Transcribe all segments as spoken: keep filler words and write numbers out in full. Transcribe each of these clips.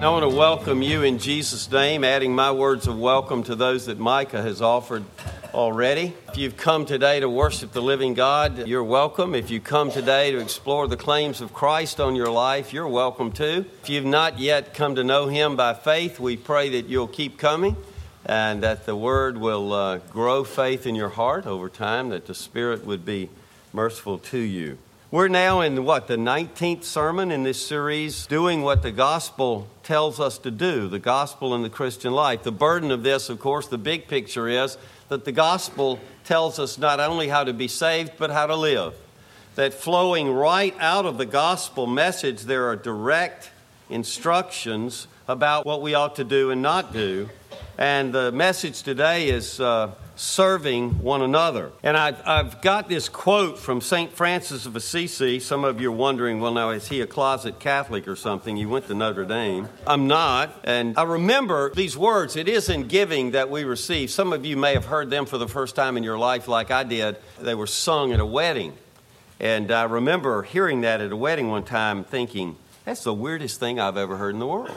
I want to welcome you in Jesus' name, adding my words of welcome to those that Micah has offered already. If you've come today to worship the living God, you're welcome. If you come today to explore the claims of Christ on your life, you're welcome too. If you've not yet come to know Him by faith, we pray that you'll keep coming and that the Word will uh, grow faith in your heart over time, that the Spirit would be merciful to you. We're now in, what, the nineteenth sermon in this series, doing what the gospel tells us to do, the gospel in the Christian life. The burden of this, of course, the big picture is that the gospel tells us not only how to be saved, but how to live. That flowing right out of the gospel message, there are direct instructions about what we ought to do and not do. And the message today is uh, serving one another. And I, I've got this quote from Saint Francis of Assisi. Some of you are wondering, well, now, is he a closet Catholic or something? He went to Notre Dame. I'm not. And I remember these words. It is in giving that we receive. Some of you may have heard them for the first time in your life like I did. They were sung at a wedding. And I remember hearing that at a wedding one time thinking, that's the weirdest thing I've ever heard in the world.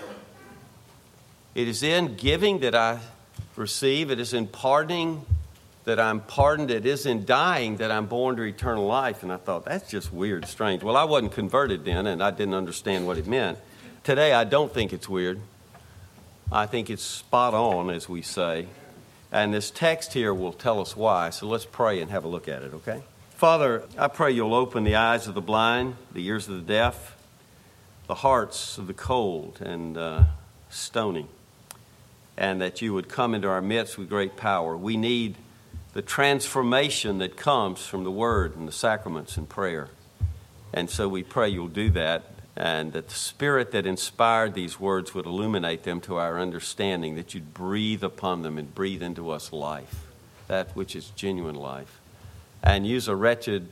It is in giving that I receive. It is in pardoning that I'm pardoned. It is in dying that I'm born to eternal life. And I thought, that's just weird, strange. Well, I wasn't converted then, and I didn't understand what it meant. Today, I don't think it's weird. I think it's spot on, as we say. And this text here will tell us why. So let's pray and have a look at it, okay? Father, I pray you'll open the eyes of the blind, the ears of the deaf, the hearts of the cold and uh, stony, and that you would come into our midst with great power. We need the transformation that comes from the Word and the sacraments and prayer. And so we pray you'll do that, and that the Spirit that inspired these words would illuminate them to our understanding, that you'd breathe upon them and breathe into us life, that which is genuine life, and use a wretched,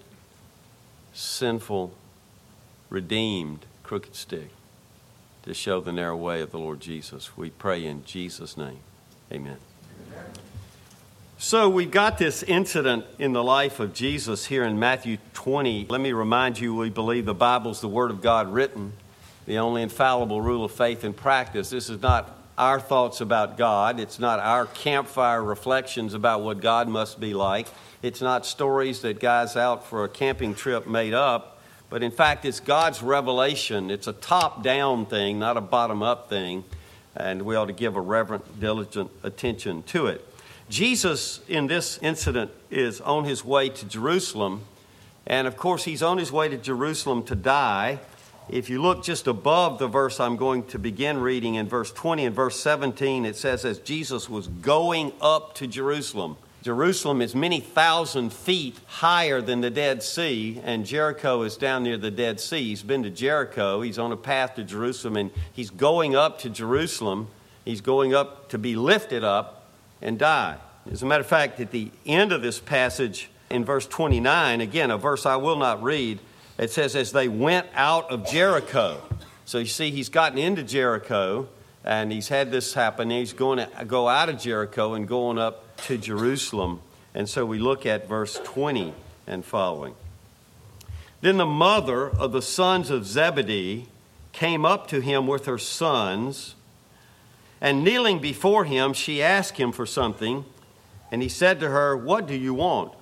sinful, redeemed, crooked stick to show the narrow way of the Lord Jesus. We pray in Jesus' name. Amen. Amen. So we've got this incident in the life of Jesus here in Matthew twenty. Let me remind you, we believe the Bible's the Word of God written, the only infallible rule of faith and practice. This is not our thoughts about God. It's not our campfire reflections about what God must be like. It's not stories that guys out for a camping trip made up. But in fact, it's God's revelation. It's a top-down thing, not a bottom-up thing. And we ought to give a reverent, diligent attention to it. Jesus, in this incident, is on his way to Jerusalem. And of course, he's on his way to Jerusalem to die. If you look just above the verse I'm going to begin reading in verse twenty and verse seventeen, it says, as Jesus was going up to Jerusalem. Jerusalem is many thousand feet higher than the Dead Sea, and Jericho is down near the Dead Sea. He's been to Jericho. He's on a path to Jerusalem, and he's going up to Jerusalem. He's going up to be lifted up and die. As a matter of fact, at the end of this passage, in verse twenty-nine, again, a verse I will not read, it says, as they went out of Jericho. So you see, he's gotten into Jericho, and he's had this happen. He's going to go out of Jericho and going up to Jerusalem. And so we look at verse twenty and following. Then the mother of the sons of Zebedee came up to him with her sons, and kneeling before him, she asked him for something. And he said to her, what do you want?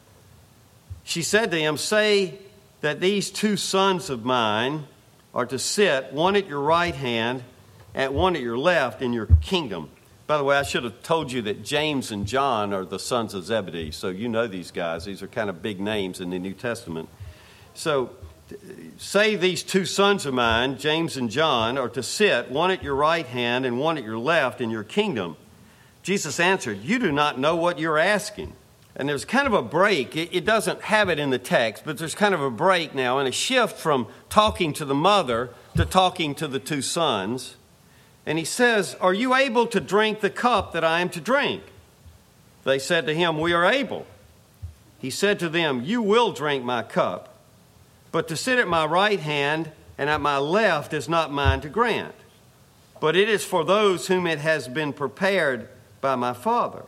She said to him, say that these two sons of mine are to sit, one at your right hand and one at your left in your kingdom. By the way, I should have told you that James and John are the sons of Zebedee. So you know these guys. These are kind of big names in the New Testament. So say these two sons of mine, James and John, are to sit, one at your right hand and one at your left in your kingdom. Jesus answered, you do not know what you're asking. And there's kind of a break. It, it doesn't have it in the text, but there's kind of a break now and a shift from talking to the mother to talking to the two sons. And he says, are you able to drink the cup that I am to drink? They said to him, we are able. He said to them, you will drink my cup, but to sit at my right hand and at my left is not mine to grant, but it is for those whom it has been prepared by my Father.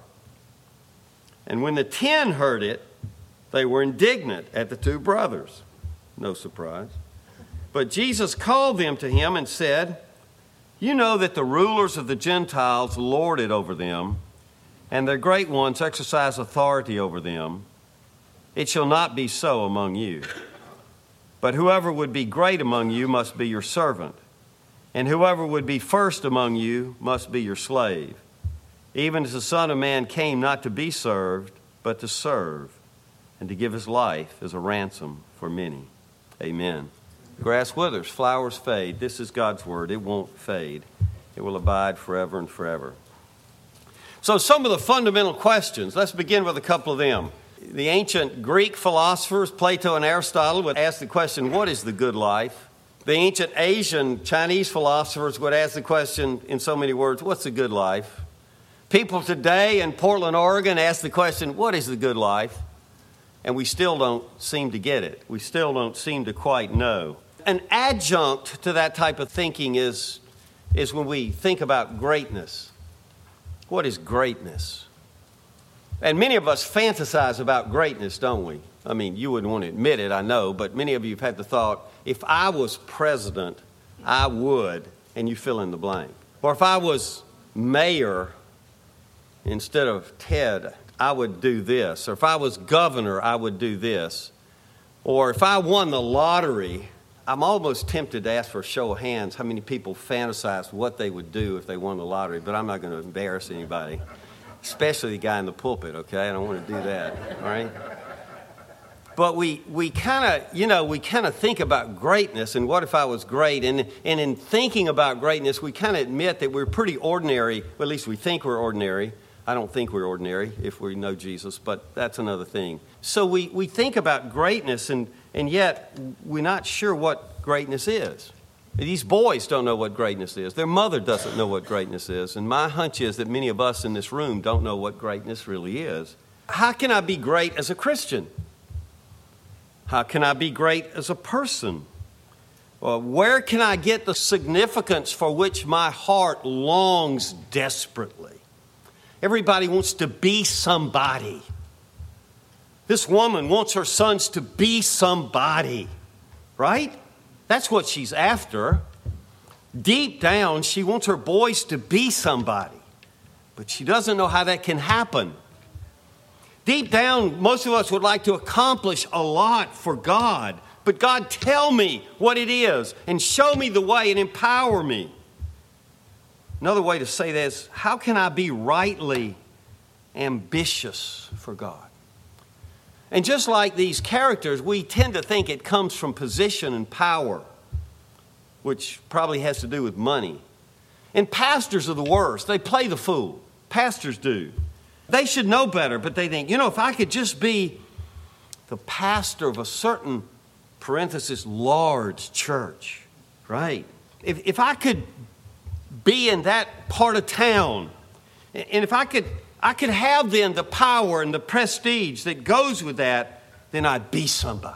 And when the ten heard it, they were indignant at the two brothers. No surprise. But Jesus called them to him and said, You know that the rulers of the Gentiles lord it over them, and their great ones exercise authority over them. It shall not be so among you. But whoever would be great among you must be your servant, and whoever would be first among you must be your slave, even as the Son of Man came not to be served, but to serve, and to give his life as a ransom for many. Amen. Grass withers, flowers fade. This is God's word. It won't fade. It will abide forever and forever. So some of the fundamental questions, let's begin with a couple of them. The ancient Greek philosophers, Plato and Aristotle, would ask the question, what is the good life? The ancient Asian Chinese philosophers would ask the question in so many words, what's the good life? People today in Portland, Oregon ask the question, what is the good life? And we still don't seem to get it. We still don't seem to quite know. An adjunct to that type of thinking is, is when we think about greatness. What is greatness? And many of us fantasize about greatness, don't we? I mean, you wouldn't want to admit it, I know, but many of you have had the thought, if I was president, I would, and you fill in the blank. Or if I was mayor instead of Ted, I would do this. Or if I was governor, I would do this. Or if I won the lottery, I'm almost tempted to ask for a show of hands how many people fantasize what they would do if they won the lottery, but I'm not going to embarrass anybody, especially the guy in the pulpit, okay? I don't want to do that, all right? But we we kind of, you know, we kind of think about greatness and what if I was great? And, and in thinking about greatness, we kind of admit that we're pretty ordinary, well, at least we think we're ordinary. I don't think we're ordinary if we know Jesus, but that's another thing. So we, we think about greatness, and, and yet we're not sure what greatness is. These boys don't know what greatness is. Their mother doesn't know what greatness is. And my hunch is that many of us in this room don't know what greatness really is. How can I be great as a Christian? How can I be great as a person? Well, where can I get the significance for which my heart longs desperately? Everybody wants to be somebody. This woman wants her sons to be somebody, right? That's what she's after. Deep down, she wants her boys to be somebody, but she doesn't know how that can happen. Deep down, most of us would like to accomplish a lot for God, but God, tell me what it is and show me the way and empower me. Another way to say that is, how can I be rightly ambitious for God? And just like these characters, we tend to think it comes from position and power, which probably has to do with money. And pastors are the worst. They play the fool. Pastors do. They should know better, but they think, you know, if I could just be the pastor of a certain, parenthesis, large church, right? If, if I could be in that part of town, and if I could I could have then the power and the prestige that goes with that, then I'd be somebody.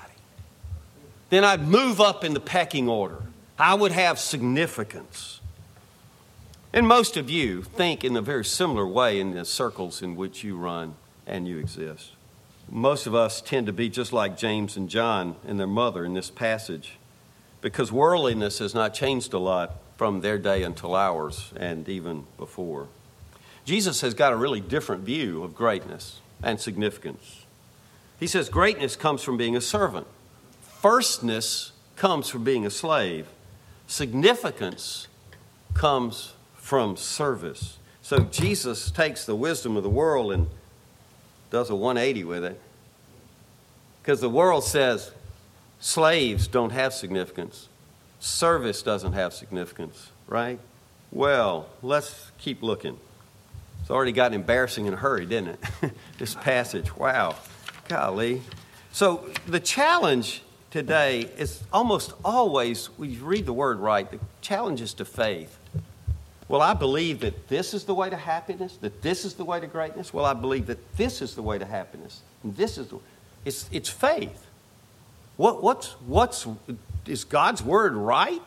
Then I'd move up in the pecking order. I would have significance. And most of you think in a very similar way in the circles in which you run and you exist. Most of us tend to be just like James and John and their mother in this passage, because worldliness has not changed a lot from their day until ours and even before. Jesus has got a really different view of greatness and significance. He says greatness comes from being a servant. Firstness comes from being a slave. Significance comes from service. So Jesus takes the wisdom of the world and does a one eighty with it. Because the world says slaves don't have significance. Service doesn't have significance, right? Well, let's keep looking. It's already gotten embarrassing in a hurry, didn't it? This passage, wow, golly. So the challenge today is almost always, when you read the word right, the challenge is to faith. Well, I believe that this is the way to happiness, that this is the way to greatness. Well, I believe that this is the way to happiness. And this is the, it's it's faith. What what's what's is God's word right?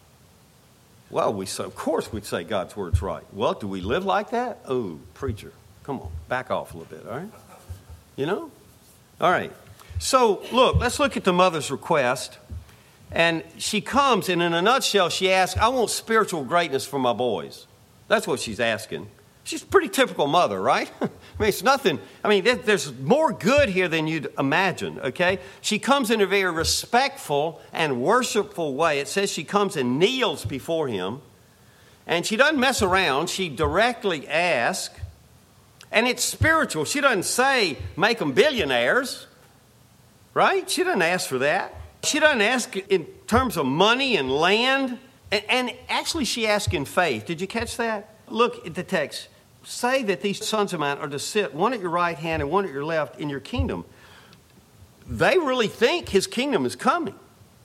Well, we say, of course we'd say God's word's right. Well, do we live like that? Oh, preacher, come on, back off a little bit, all right? You know? All right. So, look, let's look at the mother's request. And she comes, and in a nutshell, she asks, I want spiritual greatness for my boys. That's what she's asking. She's a pretty typical mother, right? I mean, it's nothing. I mean, there's more good here than you'd imagine, okay? She comes in a very respectful and worshipful way. It says she comes and kneels before him. And she doesn't mess around. She directly asks. And it's spiritual. She doesn't say, make them billionaires, right? She doesn't ask for that. She doesn't ask in terms of money and land. And, and actually, she asks in faith. Did you catch that? Look at the text. Say that these sons of mine are to sit one at your right hand and one at your left in your kingdom. They really think his kingdom is coming.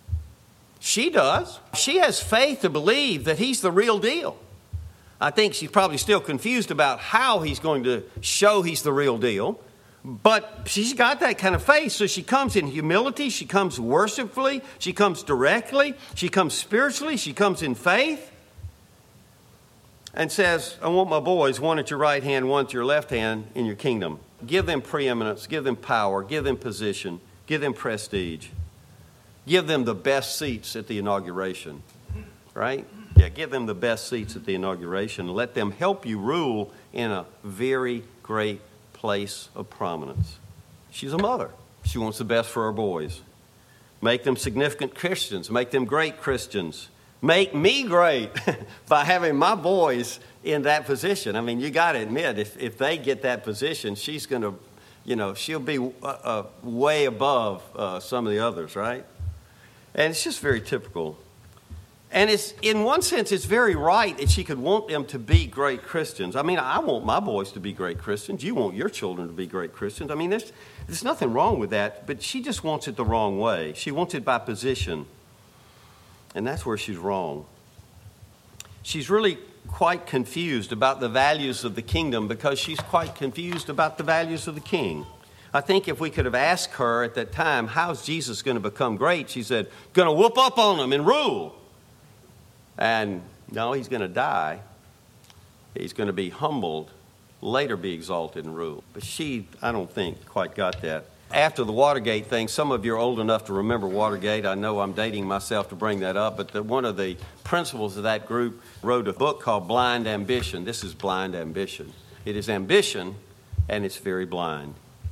She does. She has faith to believe that he's the real deal. I think she's probably still confused about how he's going to show he's the real deal. But she's got that kind of faith. So she comes in humility. She comes worshipfully. She comes directly. She comes spiritually. She comes in faith. And says, I want my boys, one at your right hand, one at your left hand in your kingdom. Give them preeminence. Give them power. Give them position. Give them prestige. Give them the best seats at the inauguration. Right? Yeah, give them the best seats at the inauguration. Let them help you rule in a very great place of prominence. She's a mother. She wants the best for her boys. Make them significant Christians. Make them great Christians. Make me great by having my boys in that position. I mean, you got to admit, if, if they get that position, she's going to, you know, she'll be uh, uh, way above uh, some of the others, right? And it's just very typical. And it's, in one sense, it's very right that she could want them to be great Christians. I mean, I want my boys to be great Christians. You want your children to be great Christians. I mean, there's, there's nothing wrong with that, but she just wants it the wrong way. She wants it by position. And that's where she's wrong. She's really quite confused about the values of the kingdom because she's quite confused about the values of the king. I think if we could have asked her at that time, how's Jesus going to become great? She said, going to whoop up on them and rule. And no, he's going to die. He's going to be humbled, later be exalted and rule. But she, I don't think, quite got that. After the Watergate thing, some of you are old enough to remember Watergate. I know I'm dating myself to bring that up, but the, one of the principals of that group wrote a book called Blind Ambition. This is blind ambition. It is ambition, and it's very blind.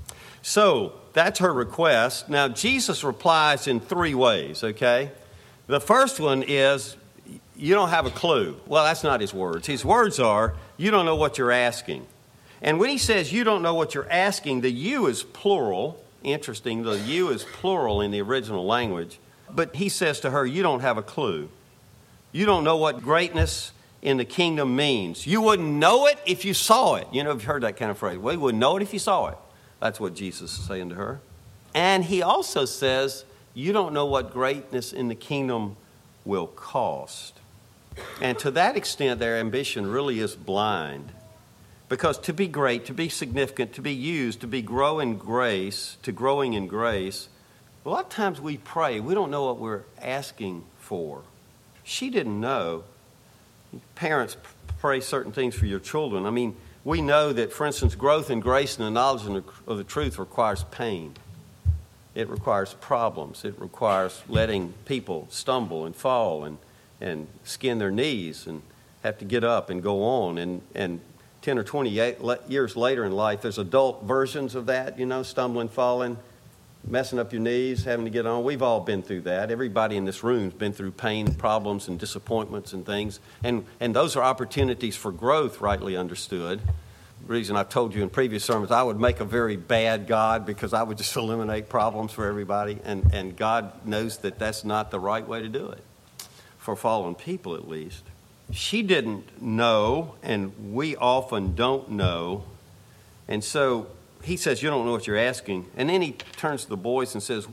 So that's her request. Now, Jesus replies in three ways, okay? The first one is, you don't have a clue. Well, that's not his words. His words are, you don't know what you're asking. And when he says you don't know what you're asking, the you is plural. Interesting, the you is plural in the original language. But he says to her, you don't have a clue. You don't know what greatness in the kingdom means. You wouldn't know it if you saw it. You know, you've heard that kind of phrase. Well, you wouldn't know it if you saw it. That's what Jesus is saying to her. And he also says, you don't know what greatness in the kingdom will cost. And to that extent, their ambition really is blind. Because to be great, to be significant, to be used, to be grow in grace, to growing in grace, a lot of times we pray, we don't know what we're asking for. She didn't know. Parents pray certain things for your children. I mean, we know that, for instance, growth in grace and the knowledge of the truth requires pain. It requires problems. It requires letting people stumble and fall and, and skin their knees and have to get up and go on. And, and ten or twenty years later in life, there's adult versions of that, you know, stumbling, falling, messing up your knees, having to get on. We've all been through that. Everybody in this room has been through pain, problems, and disappointments and things. And, and those are opportunities for growth, rightly understood. The reason I've told you in previous sermons, I would make a very bad God because I would just eliminate problems for everybody. And, and God knows that that's not the right way to do it, for fallen people at least. She didn't know, and we often don't know. And so he says, you don't know what you're asking. And then he turns to the boys and says,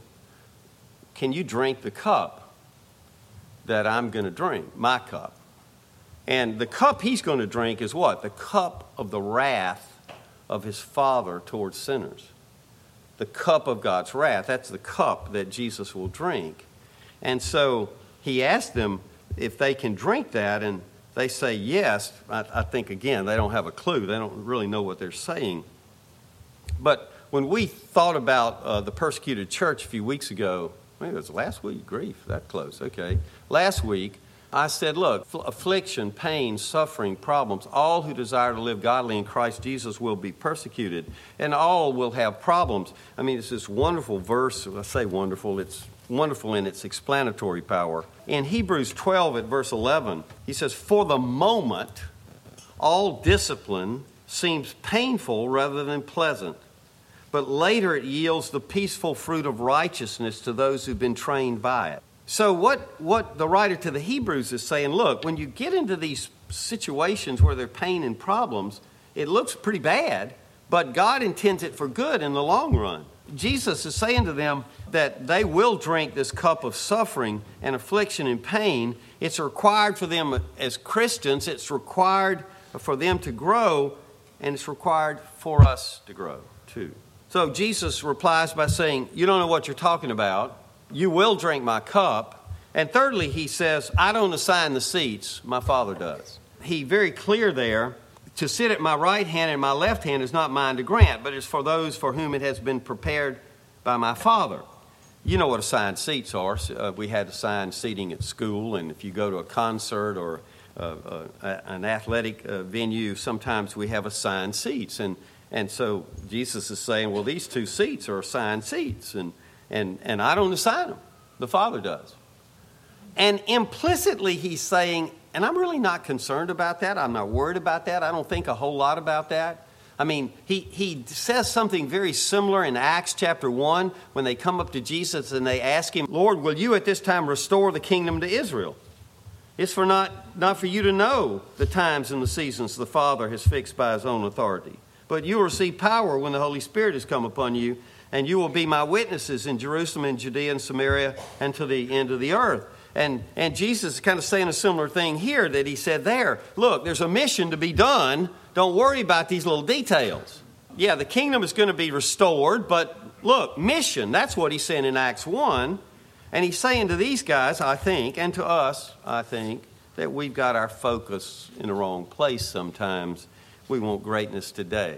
can you drink the cup that I'm going to drink, my cup? And the cup he's going to drink is what? The cup of the wrath of his Father towards sinners. The cup of God's wrath. That's the cup that Jesus will drink. And so he asked them if they can drink that, and they say yes. I, I think, again, they don't have a clue. They don't really know what they're saying. But when we thought about uh, the persecuted church a few weeks ago, maybe it was last week, grief, that close, okay. Last week, I said, look, affliction, pain, suffering, problems, all who desire to live godly in Christ Jesus will be persecuted, and all will have problems. I mean, it's this wonderful verse. I say wonderful, it's wonderful in its explanatory power. In Hebrews twelve at verse eleven, he says, for the moment, all discipline seems painful rather than pleasant, but later it yields the peaceful fruit of righteousness to those who've been trained by it. So what, what the writer to the Hebrews is saying, look, when you get into these situations where there are pain and problems, it looks pretty bad, but God intends it for good in the long run. Jesus is saying to them that they will drink this cup of suffering and affliction and pain. It's required for them as Christians. It's required for them to grow, and it's required for us to grow too. So Jesus replies by saying, you don't know what you're talking about. You will drink my cup. And thirdly, he says, I don't assign the seats, my Father does. He very clear there, to sit at my right hand and my left hand is not mine to grant, but it's for those for whom it has been prepared by my Father. You know what assigned seats are. Uh, we had assigned seating at school, and if you go to a concert or uh, uh, an athletic uh, venue, sometimes we have assigned seats. And, and so Jesus is saying, well, these two seats are assigned seats, and And, and I don't assign them. The Father does. And implicitly he's saying, and I'm really not concerned about that. I'm not worried about that. I don't think a whole lot about that. I mean, he, he says something very similar in Acts chapter one when they come up to Jesus and they ask him, Lord, will you at this time restore the kingdom to Israel? It's for not, not for you to know the times and the seasons the Father has fixed by his own authority. But you will receive power when the Holy Spirit has come upon you, and you will be my witnesses in Jerusalem and Judea and Samaria and to the end of the earth. And, and Jesus is kind of saying a similar thing here that he said there. Look, there's a mission to be done. Don't worry about these little details. Yeah, the kingdom is going to be restored, but look, mission, that's what he's saying in Acts one. And he's saying to these guys, I think, and to us, I think, that we've got our focus in the wrong place sometimes. We want greatness today.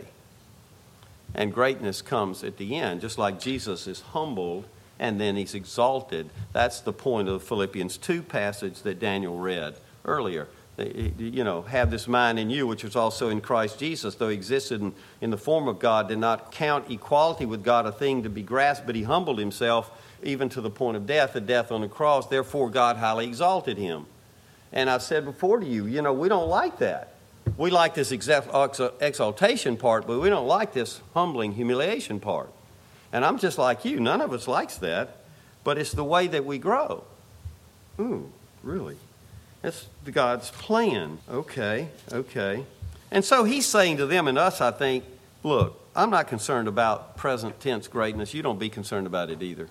And greatness comes at the end, just like Jesus is humbled and then he's exalted. That's the point of the Philippians two passage that Daniel read earlier. You know, have this mind in you, which was also in Christ Jesus, though he existed in, in the form of God, did not count equality with God a thing to be grasped, but he humbled himself even to the point of death, a death on the cross. Therefore, God highly exalted him. And I've said before to you, you know, we don't like that. We like this exaltation part, but we don't like this humbling humiliation part. And I'm just like you. None of us likes that, but it's the way that we grow. Ooh, really? That's God's plan. Okay, okay. And so he's saying to them and us, I think, look, I'm not concerned about present tense greatness. You don't be concerned about it either.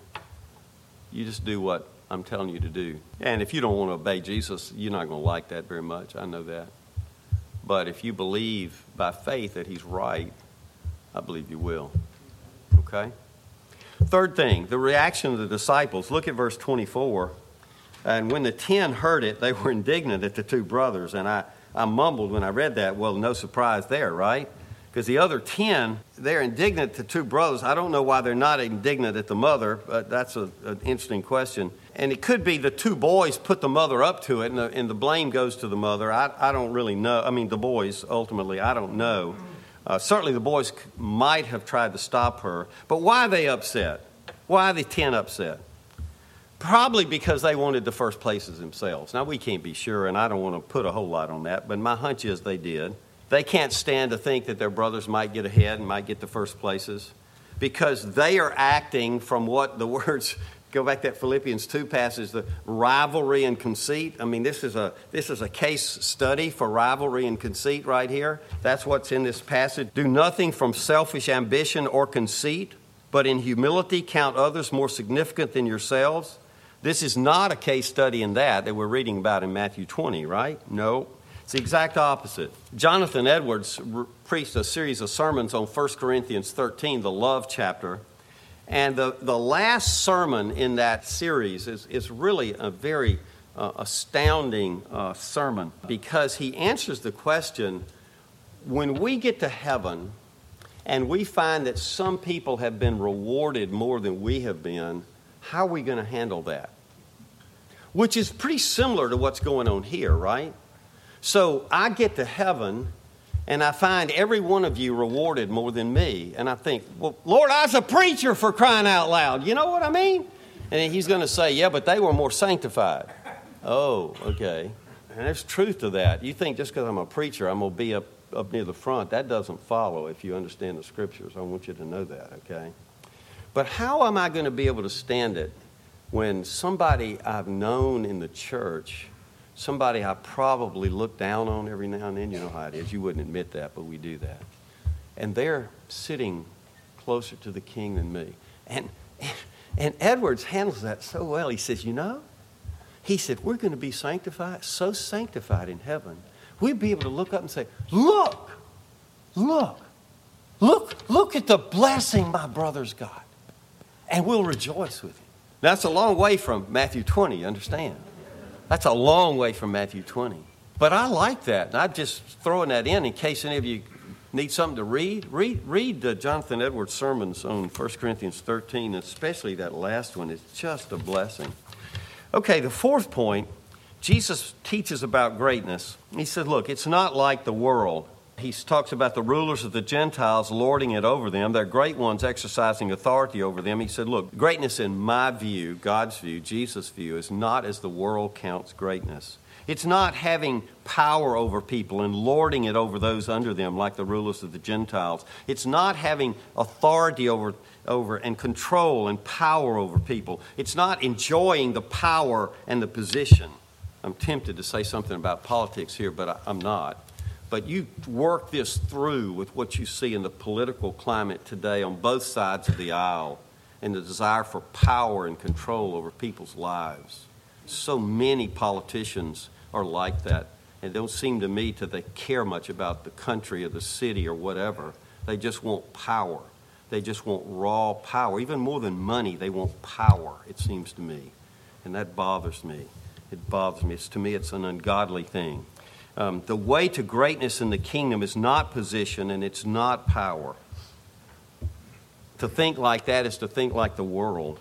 You just do what I'm telling you to do. And if you don't want to obey Jesus, you're not going to like that very much. I know that. But if you believe by faith that he's right, I believe you will. Okay? Third thing, the reaction of the disciples. Look at verse twenty-four. And when the ten heard it, they were indignant at the two brothers. And I, I mumbled when I read that. Well, no surprise there, right? Because the other ten, they're indignant at the two brothers. I don't know why they're not indignant at the mother, but that's a, an interesting question. And it could be the two boys put the mother up to it, and the, and the blame goes to the mother. I, I don't really know. I mean, the boys, ultimately, I don't know. Uh, certainly the boys might have tried to stop her. But why are they upset? Why are the ten upset? Probably because they wanted the first places themselves. Now, we can't be sure, and I don't want to put a whole lot on that, but my hunch is they did. They can't stand to think that their brothers might get ahead and might get the first places because they are acting from what the words... Go back to that Philippians two passage, the rivalry and conceit. I mean, this is a this is a case study for rivalry and conceit right here. That's what's in this passage. Do nothing from selfish ambition or conceit, but in humility count others more significant than yourselves. This is not a case study in that that we're reading about in Matthew twenty, right? No. It's the exact opposite. Jonathan Edwards re- preached a series of sermons on First Corinthians thirteen, the love chapter. And the, the last sermon in that series is, is really a very uh, astounding uh, sermon because he answers the question, when we get to heaven and we find that some people have been rewarded more than we have been, How are we going to handle that? Which is pretty similar to what's going on here, right? So I get to heaven, and I find every one of you rewarded more than me. And I think, well, Lord, I was a preacher, for crying out loud. You know what I mean? And he's going to say, yeah, but they were more sanctified. Oh, okay. And there's truth to that. You think just because I'm a preacher, I'm going to be up, up near the front. That doesn't follow if you understand the Scriptures. I want you to know that, okay? But how am I going to be able to stand it when somebody I've known in the church, somebody I probably look down on every now and then, you know how it is. You wouldn't admit that, but we do that. And they're sitting closer to the King than me. And, and Edwards handles that so well. He says, you know, he said, we're going to be sanctified, so sanctified in heaven, we'd be able to look up and say, look, look, look, look at the blessing my brother's got. And we'll rejoice with him. That's a long way from Matthew twenty, you understand? That's a long way from Matthew twenty. But I like that. And I'm just throwing that in in case any of you need something to read. Read, read uh, Jonathan Edwards' sermons on First Corinthians thirteen, especially that last one. It's just a blessing. Okay, the fourth point, Jesus teaches about greatness. He said, look, it's not like the world. He talks about the rulers of the Gentiles lording it over them. They're great ones exercising authority over them. He said, look, greatness in my view, God's view, Jesus' view, is not as the world counts greatness. It's not having power over people and lording it over those under them like the rulers of the Gentiles. It's not having authority over, over and control and power over people. It's not enjoying the power and the position. I'm tempted to say something about politics here, but I, I'm not. But you work this through with what you see in the political climate today on both sides of the aisle and the desire for power and control over people's lives. So many politicians are like that. It don't seem to me that they care much about the country or the city or whatever. They just want power. They just want raw power. Even more than money, they want power, it seems to me. And that bothers me. It bothers me. It's, to me, it's an ungodly thing. Um, the way to greatness in the kingdom is not position and it's not power. To think like that is to think like the world.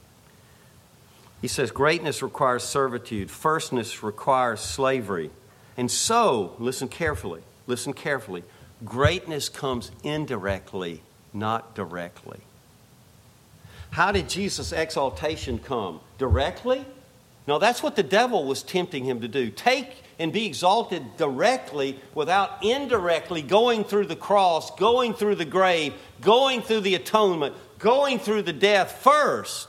He says greatness requires servitude. Firstness requires slavery. And so, listen carefully, listen carefully. Greatness comes indirectly, not directly. How did Jesus' exaltation come? Directly? No, that's what the devil was tempting him to do. Take and be exalted directly without indirectly going through the cross, going through the grave, going through the atonement, going through the death first.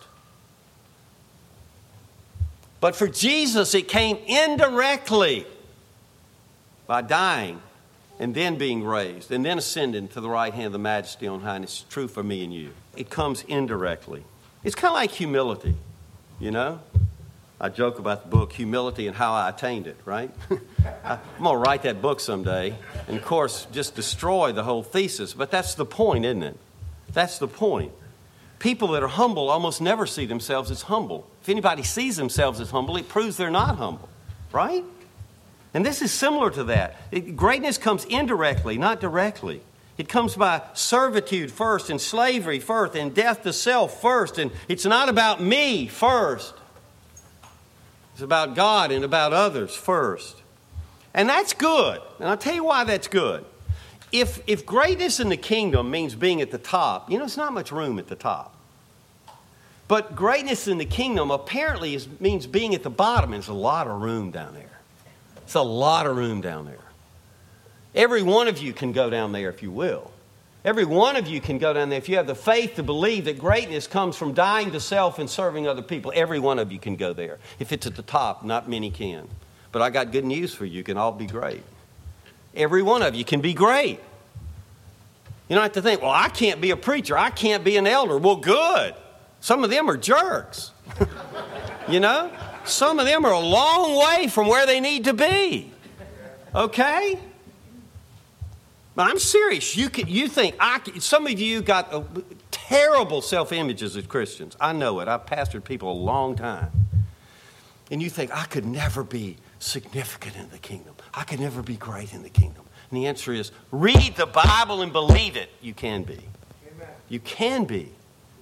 But for Jesus, it came indirectly by dying and then being raised and then ascending to the right hand of the Majesty on high. And it's true for me and you. It comes indirectly. It's kind of like humility, you know? I joke about the book, Humility and How I Attained It, right? I'm going to write that book someday and, of course, just destroy the whole thesis. But that's the point, isn't it? That's the point. People that are humble almost never see themselves as humble. If anybody sees themselves as humble, it proves they're not humble, right? And this is similar to that. It, greatness comes indirectly, not directly. It comes by servitude first and slavery first and death to self first. And it's not about me first. It's about God and about others first. And that's good. And I'll tell you why that's good. If, if greatness in the kingdom means being at the top, you know, it's not much room at the top. But greatness in the kingdom apparently is, means being at the bottom. There's a lot of room down there. It's a lot of room down there. Every one of you can go down there if you will. Every one of you can go down there if you have the faith to believe that greatness comes from dying to self and serving other people. Every one of you can go there. If it's at the top, not many can. But I got good news for you. You can all be great. Every one of you can be great. You don't have to think, well, I can't be a preacher. I can't be an elder. Well, good. Some of them are jerks. You know? Some of them are a long way from where they need to be. Okay? But I'm serious. You can, you think, I can, some of you got a, terrible self-images as Christians. I know it. I've pastored people a long time. And you think, I could never be significant in the kingdom. I could never be great in the kingdom. And the answer is, read the Bible and believe it. You can be. Amen. You can be.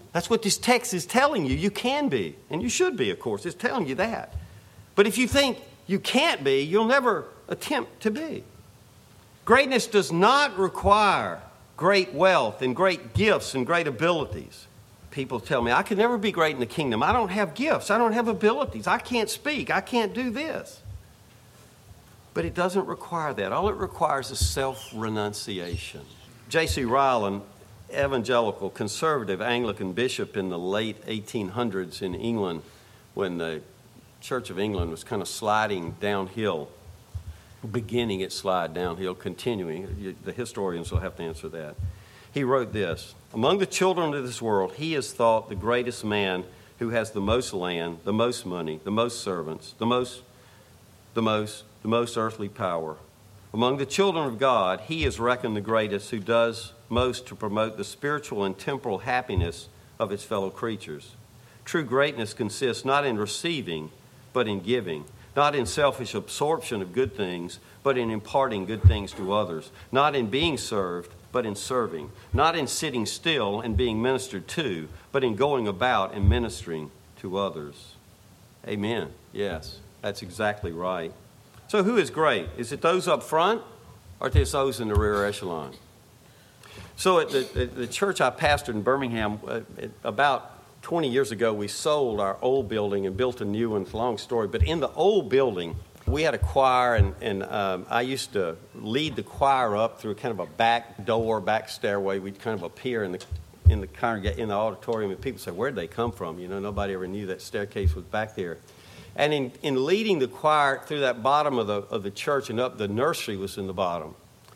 That's what this text is telling you. You can be, and you should be, of course. It's telling you that. But if you think you can't be, you'll never attempt to be. Greatness does not require great wealth and great gifts and great abilities. People tell me, I could never be great in the kingdom. I don't have gifts. I don't have abilities. I can't speak. I can't do this. But it doesn't require that. All it requires is self-renunciation. J C Ryle, an evangelical, conservative Anglican bishop in the late eighteen hundreds in England, when the Church of England was kind of sliding downhill, beginning its slide downhill, continuing. The historians will have to answer that. He wrote this: among the children of this world, he is thought the greatest man who has the most land, the most money, the most servants, the most, the most, the most earthly power. Among the children of God, he is reckoned the greatest who does most to promote the spiritual and temporal happiness of his fellow creatures. True greatness consists not in receiving, but in giving, not in selfish absorption of good things, but in imparting good things to others, not in being served, but in serving, not in sitting still and being ministered to, but in going about and ministering to others. Amen. Yes, that's exactly right. So who is great? Is it those up front, or is it those in the rear echelon? So at the, at the church I pastored in Birmingham, uh, about twenty years ago, we sold our old building and built a new one. It's a long story. But in the old building, we had a choir, and, and um, I used to lead the choir up through kind of a back door, back stairway. We'd kind of appear in the in the congreg- in the auditorium, and people say, "Where'd they come from?" You know, nobody ever knew that staircase was back there. And in, in leading the choir through that bottom of the of the church and up, the nursery was in the bottom.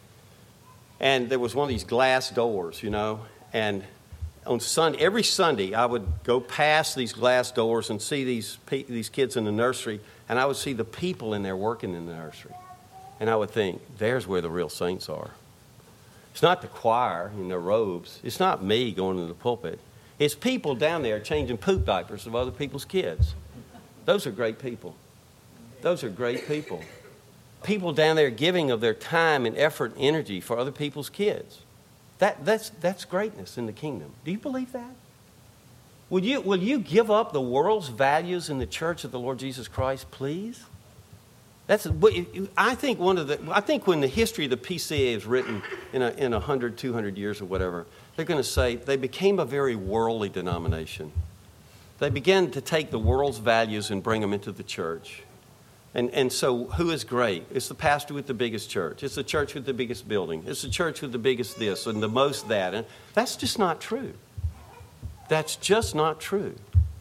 And there was one of these glass doors, you know, and on Sunday, every Sunday, I would go past these glass doors and see these these kids in the nursery, and I would see the people in there working in the nursery. And I would think, there's where the real saints are. It's not the choir in their robes. It's not me going to the pulpit. It's people down there changing poop diapers of other people's kids. Those are great people. Those are great people. People down there giving of their time and effort and energy for other people's kids. That, that's, that's greatness in the kingdom. Do you believe that? Will you, will you give up the world's values in the church of the Lord Jesus Christ, please? That's, I think one of the, I think when the history of the P C A is written in a, in one hundred, two hundred years or whatever, they're going to say they became a very worldly denomination. They began to take the world's values and bring them into the church. And and so who is great? It's the pastor with the biggest church. It's the church with the biggest building. It's the church with the biggest this and the most that. And that's just not true. That's just not true.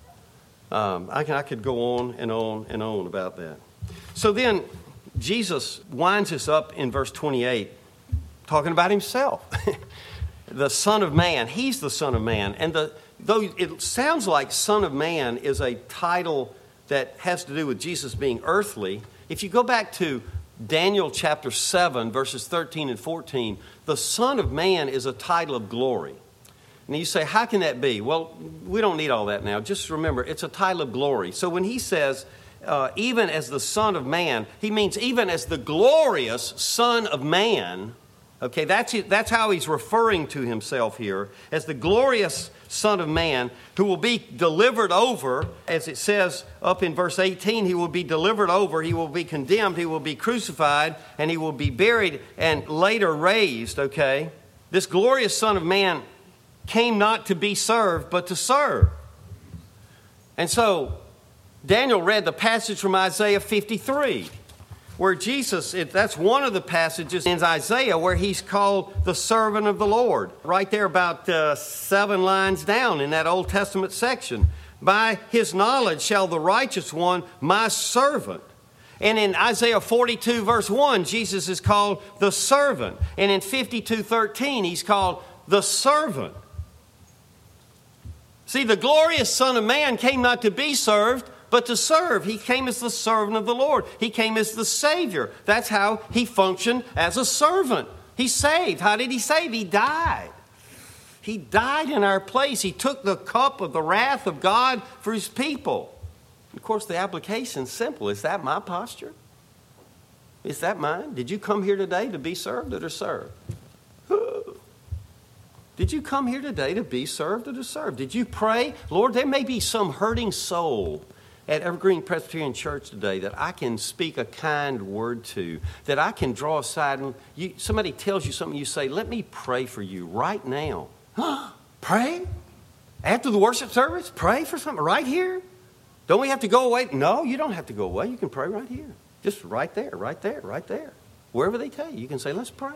Um, I, I could go on and on and on about that. So then Jesus winds us up in verse twenty-eight talking about himself. The Son of Man. He's the Son of Man. And the, though it sounds like Son of Man is a title that has to do with Jesus being earthly, if you go back to Daniel chapter seven, verses thirteen and fourteen, the Son of Man is a title of glory. And you say, how can that be? Well, we don't need all that now. Just remember, it's a title of glory. So when he says, uh, even as the Son of Man, he means even as the glorious Son of Man. Okay, that's it, that's how he's referring to himself here, as the glorious Son of Man, who will be delivered over, as it says up in verse eighteen, he will be delivered over, he will be condemned, he will be crucified, and he will be buried and later raised, okay? This glorious Son of Man came not to be served, but to serve. And so, Daniel read the passage from Isaiah fifty-three, where Jesus, that's one of the passages in Isaiah where he's called the servant of the Lord. Right there about uh, seven lines down in that Old Testament section. By his knowledge shall the righteous one, my servant. And in Isaiah forty-two verse one, Jesus is called the servant. And in fifty-two thirteen, he's called the servant. See, the glorious Son of Man came not to be served, but to serve. He came as the servant of the Lord. He came as the Savior. That's how he functioned as a servant. He saved. How did he save? He died. He died in our place. He took the cup of the wrath of God for his people. Of course, the application is simple. Is that my posture? Is that mine? Did you come here today to be served or to serve? Did you come here today to be served or to serve? Did you pray, Lord, there may be some hurting soul at Evergreen Presbyterian Church today that I can speak a kind word to, that I can draw aside and you, somebody tells you something, you say, let me pray for you right now. Pray? After the worship service? Pray for something right here? Don't we have to go away? No, you don't have to go away. You can pray right here. Just right there, right there, right there. Wherever they tell you, you can say, let's pray.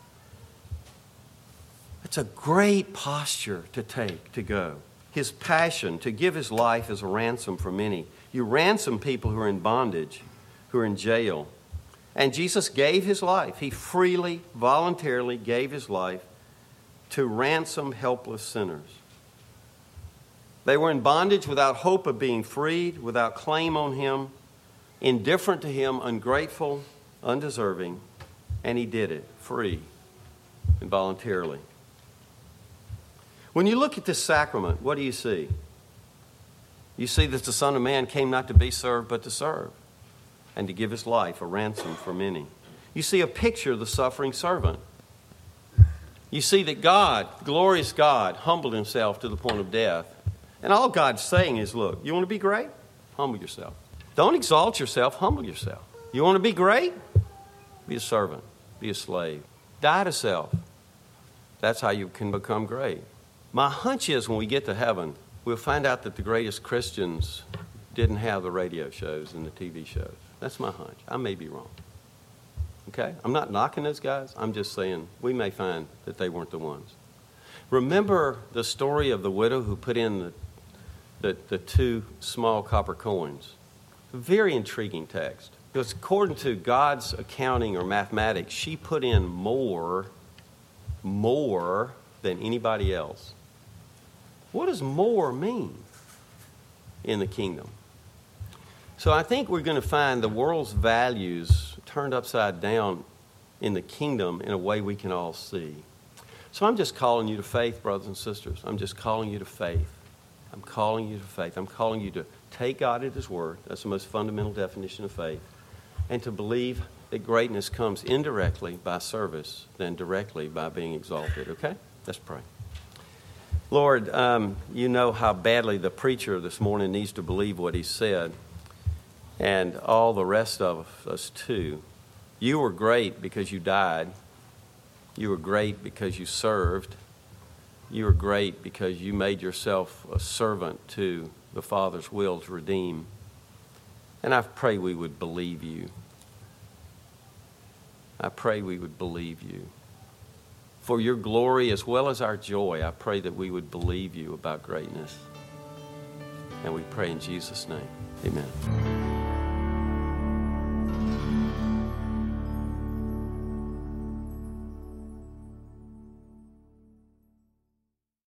It's a great posture to take, to go. His passion to give his life as a ransom for many. You ransom people who are in bondage, who are in jail. And Jesus gave his life. He freely, voluntarily gave his life to ransom helpless sinners. They were in bondage without hope of being freed, without claim on him, indifferent to him, ungrateful, undeserving. And he did it, free and voluntarily. When you look at this sacrament, what do you see? You see that the Son of Man came not to be served, but to serve, and to give his life a ransom for many. You see a picture of the suffering servant. You see that God, glorious God, humbled himself to the point of death. And all God's saying is, look, you want to be great? Humble yourself. Don't exalt yourself, humble yourself. You want to be great? Be a servant, be a slave. Die to self. That's how you can become great. My hunch is when we get to heaven, we'll find out that the greatest Christians didn't have the radio shows and the T V shows. That's my hunch. I may be wrong. Okay? I'm not knocking those guys. I'm just saying we may find that they weren't the ones. Remember the story of the widow who put in the, the, the two small copper coins. A very intriguing text. Because according to God's accounting or mathematics, she put in more, more than anybody else. What does more mean in the kingdom? So I think we're going to find the world's values turned upside down in the kingdom in a way we can all see. So I'm just calling you to faith, brothers and sisters. I'm just calling you to faith. I'm calling you to faith. I'm calling you to take God at his word. That's the most fundamental definition of faith. And to believe that greatness comes indirectly by service than directly by being exalted. Okay? Let's pray. Lord, um, you know how badly the preacher this morning needs to believe what he said, and all the rest of us too. You were great because you died. You were great because you served. You were great because you made yourself a servant to the Father's will to redeem. And I pray we would believe you. I pray we would believe you. For your glory as well as our joy, I pray that we would believe you about greatness. And we pray in Jesus' name. Amen.